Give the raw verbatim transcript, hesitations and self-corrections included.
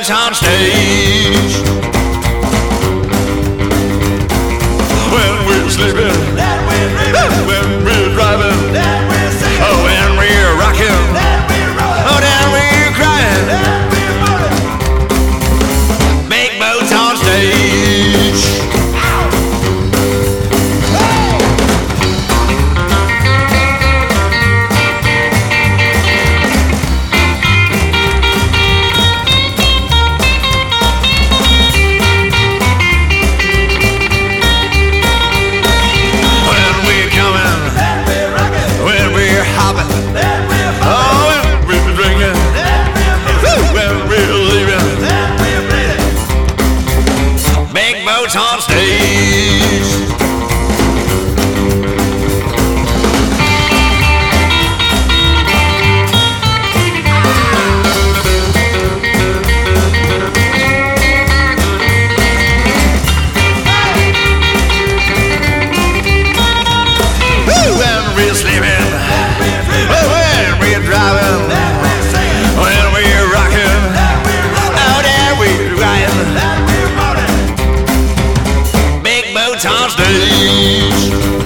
boats on stage. When we're sleeping, when we're driving, oh, when we're rocking, oh, then we're crying. Big boats on stage. On stage. When we're sleeping, when we're driving, when we're rocking, out there we're riding. On stage.